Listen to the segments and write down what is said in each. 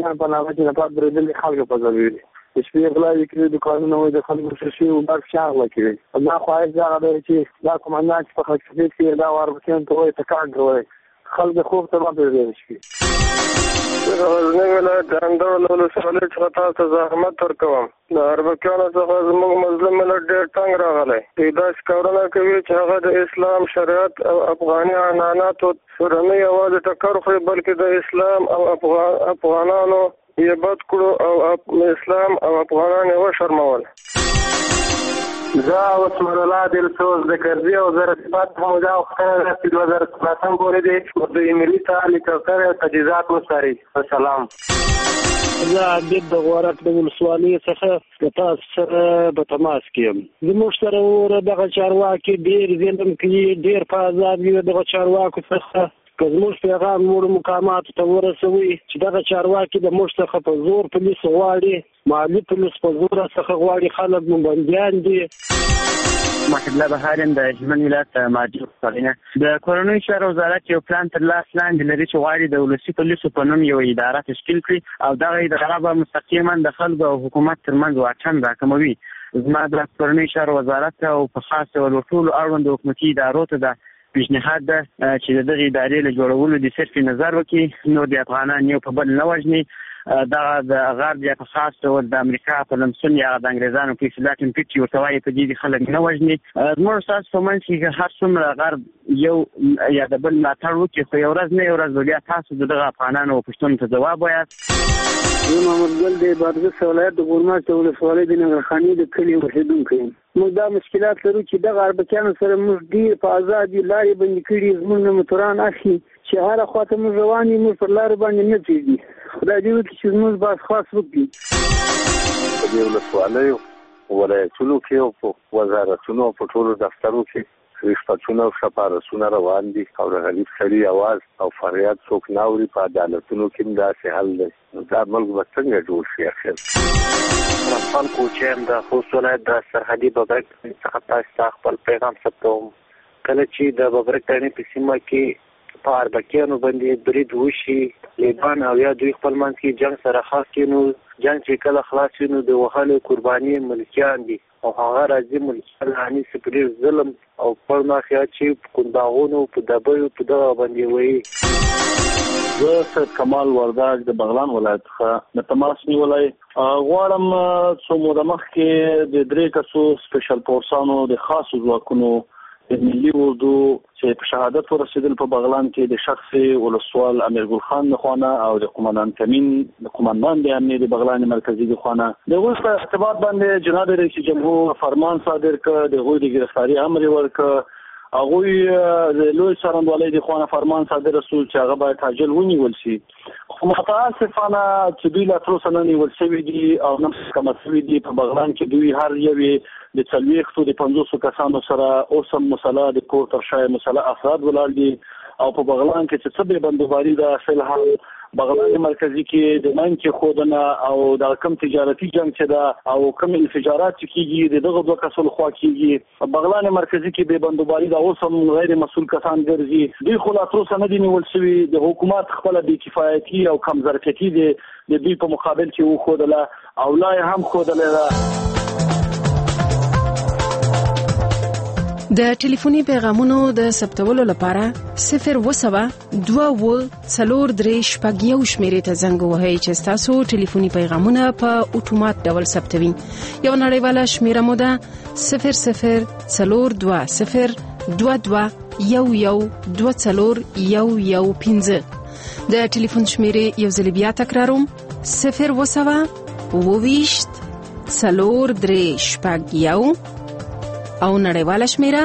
بچیان په نامه چې نفاق درېدلې خلک په ضروري دي د شپې غلاوې کوي دوکانونه وایي د خلکو شیشې او ډک شیان غلا کوي. زما خواهش دغه دی چې دا قومندان چې په خلک سفید کې دا واربکیان ته وایي تکاک کوي خلک خوب ته ما پرېږدی شي. غزنی ولایت د اندړ ولسوالۍ څخه تاسو ته زحمت ورکوم. د اربکیانو څخه زموږ مظلوم ملت ډېر تنګ راغلی. دوی داسې کارونه کوي چې هغه د اسلام شریعت او افغاني عنعناتو سره نه یوازې ټکر خوري بلکې د اسلام او افغانانو یې بد کړو او اسلام او افغانان یې وشرمول. زه عثمان الله دلسوز د کرزي او زرصفات موضوع وختونه چې 2013 پورې دی د ملي تعالی کوتر تجهیزات وساري. السلام. زه عبید د غورک د ولسوالۍ څخه د تاسو سره په تماس کې یم. زموږ سره ور دغه چارواکي ډېر ظلم کوي، ډېر په عذاب دي دغه چارواکو څخه. که زموږ پیغام نورو مقاماتو ته ورسوي چې دغه چارواکي د موږ څخه په زور پولیس غواړي، مالي پولیس په زور څخه غواړي، خلک مو بندیان دي. محمد الله بهارم د هلمند ولایت ماجي ولسوالۍ. د کورنۍ چارو وزارت یو پلان تر لاس لاندې لري چې غواړي د ولسي پولیسو په نوم یو اداره تشکیل کړي او دغه اداره به مستقیما د خلکو او حکومت ترمنځ واټن راکموي. زما د کورنۍ چارو وزارت او په خاص ډول ټولو اړوندو حکومتي ادارو ته د پیشنهاد ده چې د دغې ادارې له جوړولو د صرف نظر وکړي، نور د افغانان یو په بل نه وژني. دغه د غرب یا په خاص ډول د امریکا په لمسون یا د انګریزانو په اصطلاح ټمپیټ چې ورته وایي په دې خلک نه وژني. زموږ ستاسو په منځ کې هر څومره غرب یو یا د بل ملاتړ وکړي خو یو ورځ نه یو ورځ به بیا تاسو د دغه افغانانو پوښتنو ته ځواب وایاست. زه محمد ګل د بادغیس ولایت د ګورماش ولسوالۍ د ننګرخانې د کلي اوسېدونکی یم. موږ دا مشکلات لرو چې دغه اربکیانو سره موږ ډېر په ازادي لارې بندي کړي، زموږ نه موټران اخلي چې هره خواته موږ روان یو، موږ پر لارې باندې نه پرېږدي. خدای دې وکړي چې زموږ باز خاص وکړي. په دې ولسوالیو ولایتونو کې او په وزارتونو او په ټولو دفترو کې رشوتونه او سفارتونه روان دي او د غریب سړي اواز او فریاد څوک نه اوري. په عدالتونو کې هم داسې حل دی. دا ملک به څنګه جوړ شي اخر؟ رسول کوچی یم د خوست ولایت د سرحدي ببرک څخه تاسو ته خپل پیغام ثبتوم. کله چې د ببرک تڼۍ په سیمه کې په اربکیانو باندې برید وشي، لیبان او یا دوی خپل منځ کې جنګ سره خاص کړي، نو جنګ چې کله خلاص وي نو د وهلو قرباني ملکیان دي او هغه راځي ملکیان هاني سپریر ظلم او پر ماخیات چې په کنداغونو په دبیو په دغه باندې وایي. زه سید کمال ورداګ د بغلان ولایت څخه د تماس نیولی غواړم. څو موده مخکې د 3 کسو سپیشل فورسانو د خاصو ځواکونو د ملي اردو چې په شهادت ورسېدل په بغلان کې د شخص ولسوال امیر ګل خان لخوانه او د قومندان تمین د قومندان د امنیت د بغلان مرکزي لخوانه د اوس په ارتباط باندې جناب رئیس جمهور فرمان صادر کړ، د غوی د گرفتاری امر ورکړ. هغه د لوی سرندوالۍ د خوانه فرمان صادر رسول چې هغه باید عاجل ونیول شي. خو متاسفانه چې دوی لا تر اوسه نه نیول شوي دي او نه محکمه شوي دي. په بغلان کې دوی هر یوې د 40 د 50 کسانو سره اوس هم مسله د کور تر شای مسله افراد ولاړ دي او په بغلان کې چې څه به بندوباري ده فلحال بغلان مرکزي کې د من کې خودنه او د کم تجارتي جنگ چې ده او کم انفجارات چې کیږي د دغه دوه کسو خوا کیږي. بغلان مرکزي کې به بندوباري دا اوس هم غیر مسؤل کسان ګرځي. دوی خو لا تر اوسه نه دي نیول شوي. د حکومت خپل بې کفایتي او کم ظرفیتي د دوی په مقابل کې وښودله او لا هم ښودله. د ټلیفوني پیغامونو د ثبتولو لپاره 02024 4 شمیرې ته زنګ وهئ چې تاسو ټلیفوني پیغامونه په اتومات ډول ثبتوي. یو نړیواله شمیره مو ده 00222221415. د ټلیفون شمیرې یو ځل بیا تکراروم 02024 او نړیواله شمیره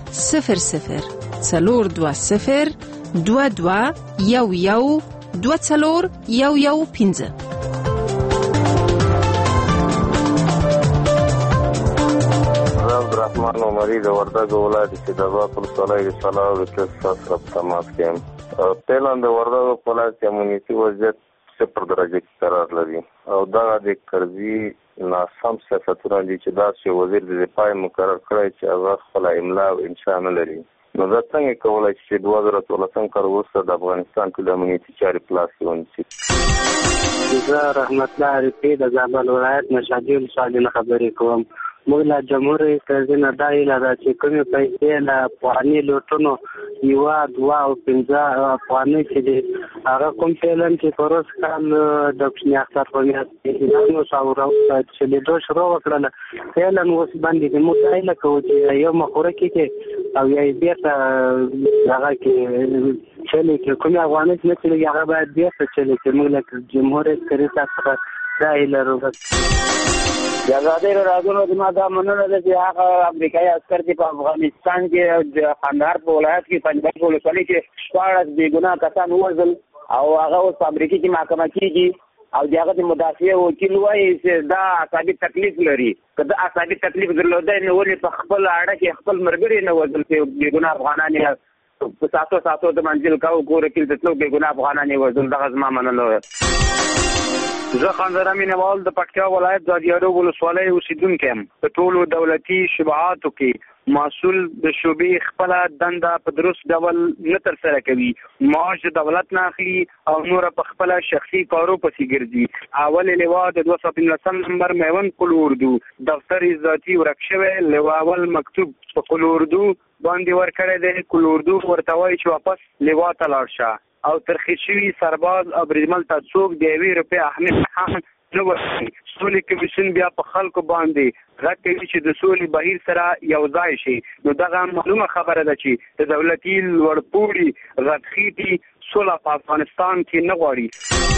00022221415. عبدالرحمن عمری د وردګ ولایت چې د باکل ولسوالۍ د سلاو د سره تماس کې پهلان د وردګ ولایت امنیتي وضعیت 0 درجه کې قرار لري او دا د کرزي ناسم سیاستونه دي چې دا چې وزیر د دفاع مقرر کړی چې هغه خپل املا او انشاء نه لري. نو دا څنګه کولای چې 2013 کال وروسته د افغانستان کې د امنیتي چارې پلاس ونیسي؟ زه رحمت الله عارفي د زابل ولایت نشادي ولسوالۍ نه خبرې کوم. موږ له جمهوریت پرزیدنت دا هیله ده چې کومې پیسې له پخواني لوټونو 1 2 او 15 افغانۍ چې دي هغه کوم فعلا چې پروس کال ډاکټر اختر په میاشت کې نو څاورو چې لیدو شروع وکړل فعلا اوس باندې موږ هیله کوو چې یو مخوره کې او یې بیرته هغه کې چې کومې افغانۍ چې هغه باید بیرته چې موږ له جمهوریت پرزیدنت څخه دا هیله لرو. د آزادۍ راځونو د ماده مننه ده چې هغه امریکایي عسکر چې په افغانستان کې د قندهار په ولایت کې پنجاب په ولسوالۍ کې 14 بې ګناه کسان ووژل او هغه اوس په امریکا کې محکمه کېږي او د هغه د مدافع وکیل وایي چې دا عصبي تکلیف لري. که دا عصبي تکلیف درلودی نو ولې په خپل اړه کې خپل ملګري نه وژل چې بې ګناه افغانان یې په ساتو د منزل کاو کور کې د تلو بې ګناه افغانان یې وژل. دغه زما منلو زه خاندر امین اول د پکتیا ولایت زادیارو ولسوالۍ اوسیدونکی یم. په ټولو دولتي شبعاتو کې مسؤل د شوبې خپل دنده په درست ډول نه ترسره کوي. معاش د دولت نه اخلي او نور په خپل شخصي کارو پسې ګرځي. اول لواء د 215 نمبر میوند کل اردو دفتر ذاتی ورک شوی لواء اول مکتوب په کل اردو باندې ورکړی دی. کل اردو ورته وایي چې واپس لواء ته لاړ شه او ترخیص شوي سرباز او بریدمل ته څوک د 1 روپۍ اهمیت هم نه ورکوي. سولې کمیشن بیا په خلکو باندې غږ کوي چې د سولې بهیر سره یو ځای شي. نو دغه معلومه خبره ده چې د دولتي لوړپوړي غږخېټي سوله په افغانستان کې نه غواړي.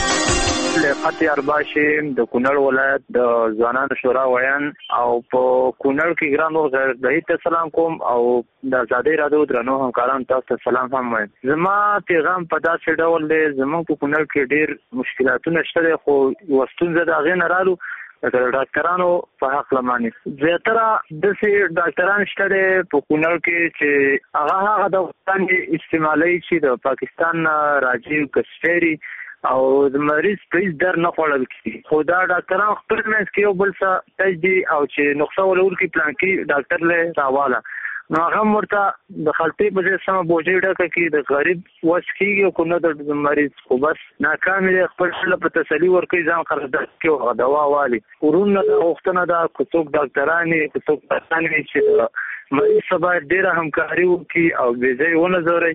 لقت ارباشم د کونړ ولایت د ځوانانو شورا ویان او په کونړ کې ګرانو غږی ته سلام کوم او د آزادۍ رادیو درنو همکاران تاسو ته سلام هم وایم. زما پیغام په داسې ډول دی زموږ په کونړ کې ډېر مشکلاتونه شته خو وستونزه د هغې نه رالو د ډاکټرانو په حق لمانې زیاتره داسې ډاکټران شته دی په کونړ کې چې هغه د وطن استعمالوي چې د پاکستان راځي کسټري او د مریض پریز در نه خوړل کی. خو دا ډاکټران خپل منځ کې یو بل څه تجدي او چې نقصه ولور کې پلان کې ډاکټر له راواله نو هغه ورته د خلطې په ځای سم بوجي ډکه کې د غریب وس کېږي او کنه د مریض خو بس ناکام دی خپل په تسلی ورکوي ځان قرارداد کې او دوا والی ورونه د وختونه د کوڅوک ډاکټرانې کوڅوک پاتانې چې مریض سبا ډیره همکاري وکړي او بې ځای ونه زوري.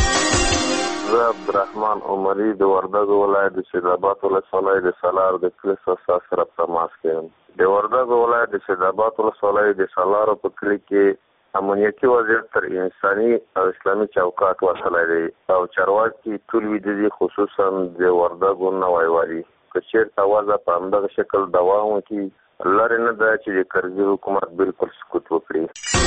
زه عبدالرحمن عمري د وردګ ولایت د سیدآباد ولسوالۍ د سالار د کلیس اساس سره تماس کوم. د وردګ ولایت د سیدآباد ولسوالۍ د سالار په کلی کې امنیتي وضعیت تر انساني او اسلامي چوکاټ وصلی دی او چارواکي ټول ویده دي خصوصا د وردګ نوایوالي که چېرته وضع په همدغه شکل دوام وکړي لرې نه ده چې د کرزي حکومت بالکل سقوط وکړي.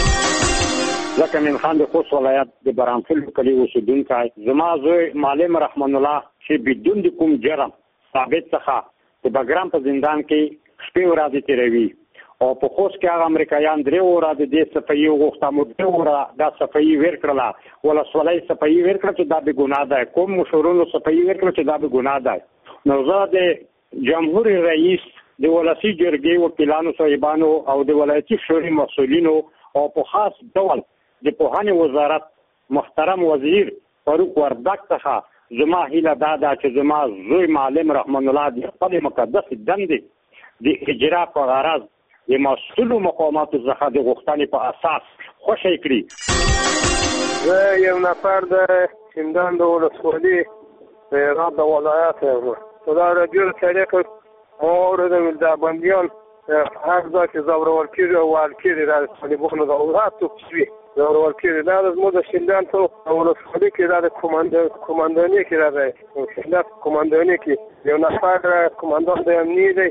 زه کمین خان د خوست ولایت د برامفل کلي اوسېدونکی زما زوی معلم رحمان الله چې بدون د کوم جرم ثابت څخه د بګرام په زندان کې شپې ورځې تېروي او په خوست کې هغه امریکایان 3 ورځې د صفایي وغوښته مو 2 ورځې دا صفایي ورکړله ولسوالۍ صفایي ورکړه چې دا به ګناه ده کوم مشورونو صفایي ورکړه چې دا به ګناه ده. نو زه د جمهوریت رئیس د ولسی جرګې وکیلانو صاحبانو او د ولایتي شوري مسؤلینو او په خاص ډول د پوهنې وزارت محترم وزیر فاروق وردګ څخه زما هیله دا ده چې زما زوی معلم رحمان الله د خپل مقدس دندې د اجرا په غرض د مسؤلو مقاماتو څخه د غوښتنې په اساس خوشی کړي. زه یو نفر د شینډان د ولسوالۍ د هرات د ولایت یم. دا رادیو طریق مورد د بندیان هر ځای چې زورول کېږي او وال کېږي دا طالبانو د اولادو پسوي زورول کېږي دا زموږ د شینډان ته ولسوالۍ کې دا د کمانداني کې راځي شینډان کمانداني کې یو نفر کماندان د امنیه دی.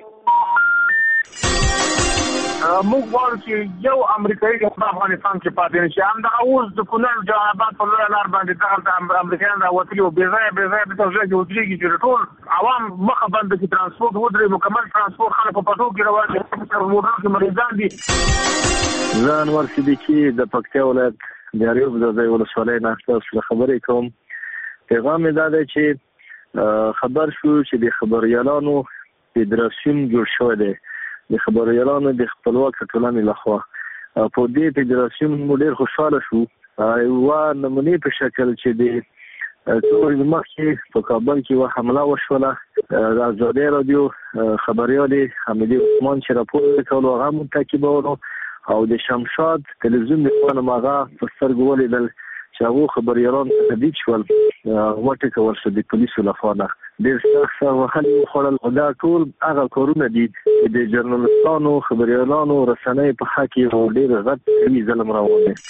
موږ غواړو چې یو امریکایي په افغانستان کې پاتې نشي. همدغه اوس د کونړ جلالاباد په لویه لار باندې دغلته امریکایان راوتلي او بې ځایه په ځای کې ودرېږي چې ټول عوام مخه بنده کړي ترانسپورټ ودرېږي مکمل ترانسپورټ خلک په پټو کې روان دي موټر کې مریضان دي. زه انور صدیقي د پکتیا ولایت د اریوب د ولسوالۍ نه تاسو خبرې کوم. پیغام مې دا دی چې خبر شو چې د خبريالانو فدراسیون جوړ شوی دی د خبريالانو د خپلواک ټولنې لخوا په دې فدراسیون مو ډېر خوشاله شو. یو نمونې په شکل چې د څو ورځې مخکې په کابل کې یوه حمله وشوله. د ازادۍ راډیو خبریال حمیدي عثمان چې راپور ورکول هغه هم تعقیبولو او د شمشاد تلویزیون د خوا نه هغه په سترګو ولیدل چې هغو خبریالان تهدید شول وټکول شو د پولیسو لخوا نه. ډېر سخت سر وهلي وخوړل. دا ټول هغه کارونه دي چې د ژورنالستانو خبریالانو رسنیو په حق کې یو ډېر غټ ظلم روان دی.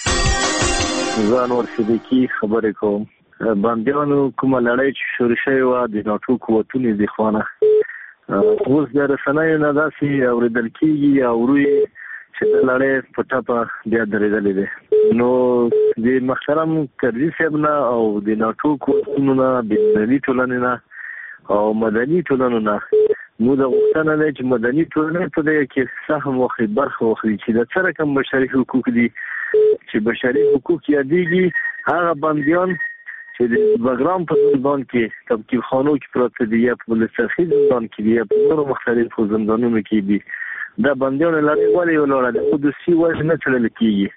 زه انور صدیقي خبرې کوم. بندیانو کومه لړۍ چې شروع شوې وه د ناټو قوتونو د خوا نه اوس د رسنیو نه داسې اورېدل کېږي او وروي چې د لړۍ په ټپه بیا درېدلې دی. نو د محترم کرزي صاحب نه او د ناټو قوتونو نه بینالمللي ټولنې نه او مدني ټولنو نه موږ د غوښتنه ده چې مدني ټولنې په دې کې سهم واخلي، برخه واخلي چې د څه رقم بشري حقوق دي چې بشري حقوق یادېږي هغه بندیان چې د بګرام په زندان کې تبکیل خانو کې پراته دي یا په بلسرخي زندان کې دي یا په نورو مختلفو زندانونو کې دي. دا بندیان لړۍ ولې ولاړه ده؟ قدسي وجه نه تړل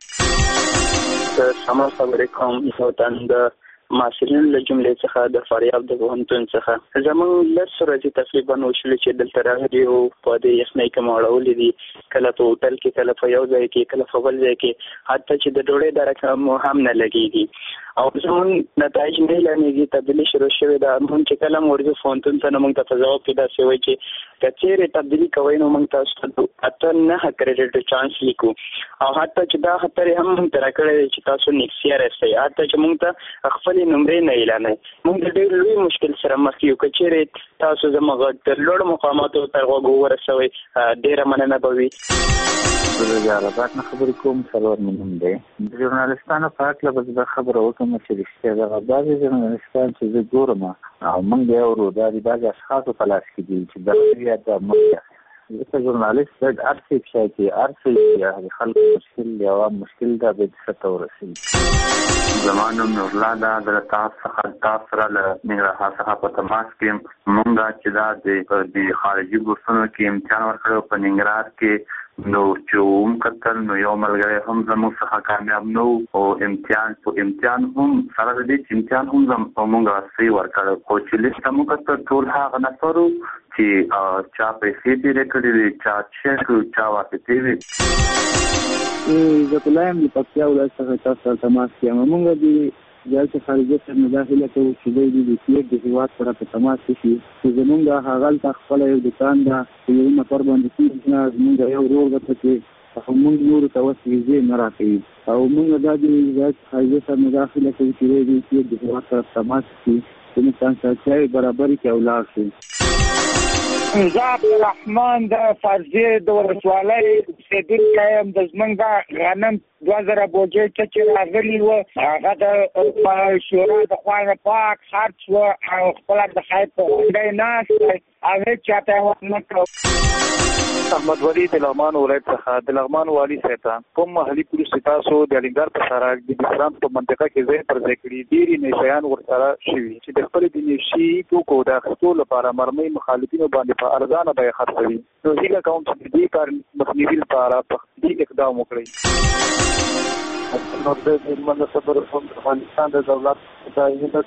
کېږي. سلام علیکم. یو تن د معاشرین له جملې څخه د فاریاب د پوهنتون څخه زموږ لس ورځې تقریبا وشولې چې دلته راغلي او په دې یخنۍ کې مو اړولې دي، کله په هوټل کې، کله په یو ځای کې، کله په بل ځای کې، حتی چې د ډوډۍ درکه مو هم نه لګېږي او زموږ نتایج نه اعلانېږي. تبدیلي شروع شوې ده. موږ چې کله هم ورځو پوهنتون ته نه موږ ته په ځواب کې داسې وایي چې که چېرې تبدیلي کوئ نو موږ تاسو ته 8-9 کریډټ چانس لیکو او حتی چې دا خطر یې هم موږ ته راکړی دی چې تاسو نیکسټ یار راسئ، حتی چې موږ ته خپلې نمرې نه اعلانوي. موږ د ډېر لوی مشکل سره مخ یو. که چېرې تاسو زموږ غږ د لوړو مقاماتو تر غوږ ورسوئ ډېره مننه به وي. زه د عربات نه خبرې کوم. سرور مې نوم دی. د ژورنالستانو په هکله به زه خبره وکړم چې رښتیا دغه بعضې ژورنالستان چې زه ګورم او موږ بیا اورو دا د بعضې اشخاصو په لاس کې دي چې دغه یا د موږ ځکه ژورنالست باید هر څه افشا کړي، هر څه د خلکو مشکل د عوام مشکل دا باید ښه ته ورسوي. زما نوم نورالله ده. د تاسو څخه تاسو سره له ننګرهار څخه په تماس کې یم. موږ چې دا د خارجي بورسونو کې امتحان ورکړی په ننګرهار کې نو چې وکتل نو یو ملګری هم زموږ څخه کامیاب نه و او امتحان هم سره د دې چې امتحان هم موږ صحیح ورکړی خو چې لیست هم وکتل ټول هغه نفر و چې چا پیسې تېرې کړې وي، چا چیک و، چا واسطې وي. عزت الله یم د پکتیا ولایت څخه تاسو سره تماس کې یم. موږ د وزارت خارجه سره مداخله کوو چې دوی د سیاست د هېواد سره په تماس کې شي چې زموږ هغلته خپله یو دوکان ده چې یو نفر باندې کېږي نه زموږ یو ورور ده چې موږ نورو ته اوس ویزې نه راکوي او موږ دا د وزارت خارجه سره مداخله کوو چې دوی د سیاست د هېواد سره په تماس کې چې موږ تنساچیاوې برابرې کړي او لاړ شي. زه عبدالرحمن د فرضیې د ولسوالۍ اوسېدونکی یم. د زموږ د غنم 2000 بوجۍ چې راغلي وه هغه د شورا د خوا نه پاک خرڅ وه او خپله د خیر په غونډۍ ناست دی او هېڅ چاته یې ورنه کړو. احمد ولی د لغمان ولایت څخه د لغمان والي صاحب ته کوم محلي پولیس تاسو د الینګار په سره د بسران په منطقه کې ځای پر ځای کړي ډېرې نشیان ورسره شوي چې د خپل د نشي توکو د اخیستو لپاره مرمۍ مخالفینو باندې په ارزانه بیه خرڅوي. نو هیله کوم چې د دې کار مخنیوي لپاره په دې اقدام وکړي. نو د دې خبره کوم افغانستان د دولت دایره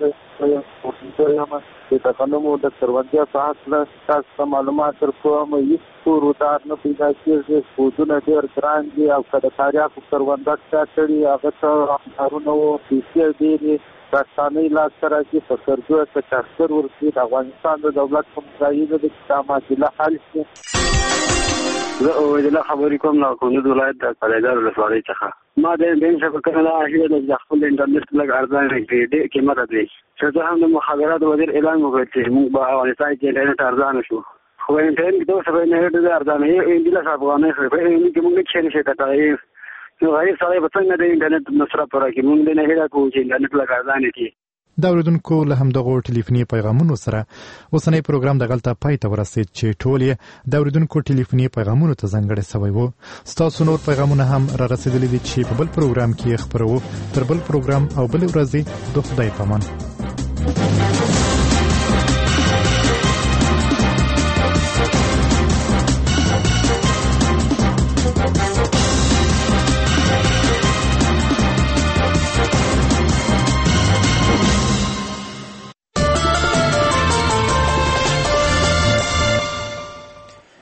د د تقنمو د سروندیا په اصل تاسو معلومات ورکوم. هیڅ پوروتار نه پیدا کېږي، خودونه ډېر ګران دي او که د تاریخو سرونده چا کړي هغه ته همکارونه و پیسې ډېرې رسانۍ لاسته راځي په سرجو که چارچر ورکړي د افغانستان د دولت کوم ځایونه ده چې دا معادله حل شي. زه عبیدالله خبرې کوم له کندوز ولایت د کلیدار ولسوالۍ څخه. ما د څخه کله هیله ده چې خپل انټرنیټ لږ ارزانه کړي، ډېر قیمته دی. چې زه هم د مخابراتو وزیر اعلان وکړ چې موږ به افغانستان کې انټرنیټ ارزانه شو. خو انټرنیټ کې دوه سبب نه ارزانه یې 11 افغانۍ خو په دې کې موږ چې نشي کټای. نو غریب سړی به څنګه د انټرنیټ مصرف راکړي؟ موږ نه هیله کوو چې انټرنیټ لږ ارزانه کړي. دا اوریدونکو له همدغو ټلیفوني پیغامونو سره اوسنی پروګرام دغلته پای ته ورسید چې ټول یې د اوریدونکو ټلیفوني پیغامونو ته ځانګړی سوی وو. ستاسو نور پیغامونه هم را رسیدلي دي چې په بل پروګرام کې خبرو. تر بل پروګرام او بل ورځې د خدای پامان.